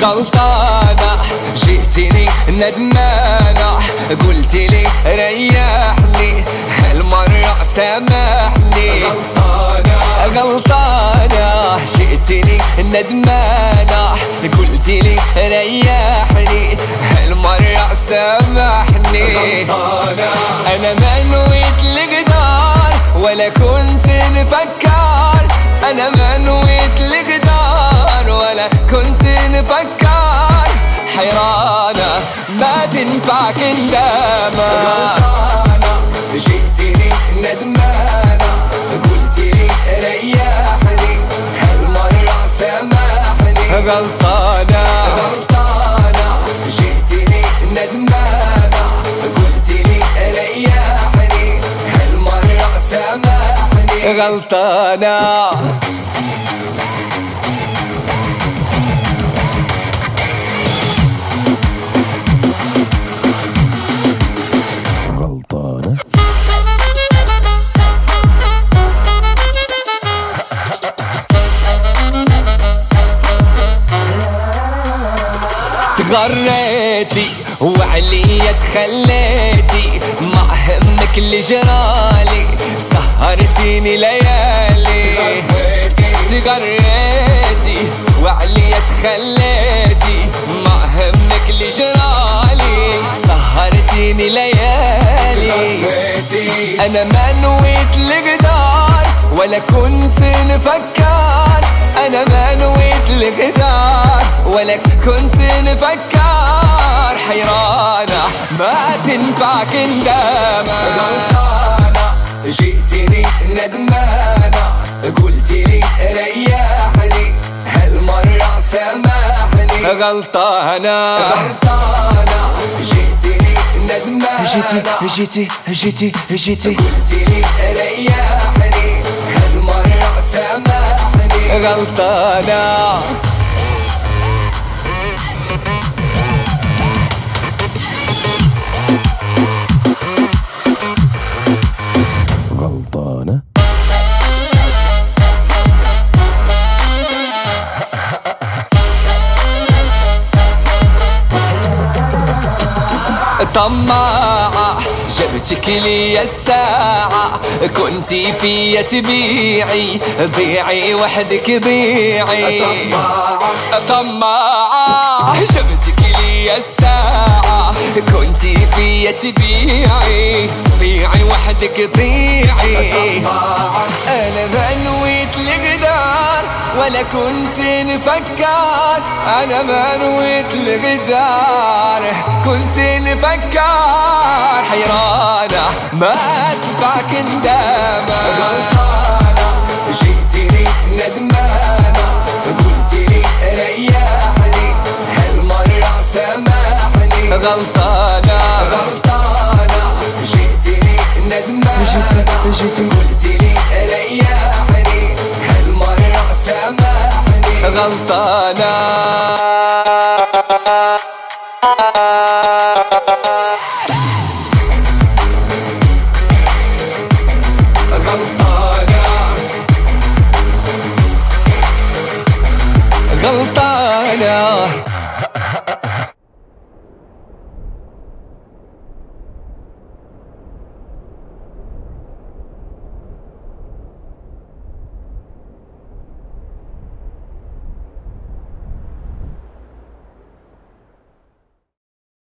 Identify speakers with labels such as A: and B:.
A: غلطانة جيتيني ندمانة قلتيلي ريحني هالمرة سامحني. غلطانة جيتيني ندمانة قلتيلي ريحني هالمرة سامحني. أنا ما نويت الغدار ولا كنت نفكر، أنا ما نويت الغدار ولا كنت نفكر، حيرانة ما تنفع كندامة. غلطانة جيتيني ندمانة قلتيلي ريحني هالمرة سامحني. غلطانة جيتيني ندمانة قلتيلي ريحني هالمرة سامحني. غلطانة تغريتي وعليا تخليتي ما همك اللي جرالي سهرتيني ليالي. تغريتي وعليا تخليتي ما همك اللي جرالي سهرتيني ليالي. أنا ما نويت الغدار ولا كنت نفكر، أنا ما نويت الغدار ولا كنت نفكر، حيرانة ما تنفع كندامة. غلطانة جيتيني ندمانة قلتيلي ريحني هالمرة سامحني. غلطانة جيتيني ندمانة جيتي قلتيلي ريحني هالمرة سامحني. غلطانة طماعة جبتك لي الساعة كنتي فيا تبيعي، ضيعي وحدك ضيعي. طماعة جبتك لي الساعة كنتي فيا تبيعي، ضيعي وحدك ضيعي. أنا ما نويت الغدار ولا كنت نفكر، أنا ما نويت الغدار كنت نفكر، حيرانة ما تنفع كندامة. غلطانة جيتيني ندمانة قلتيلي ريحني هالمرة سامحني. غلطانة جيتيني ندمانة قلتيلي ريحني هالمرة سامحني. غلطانة غلطانة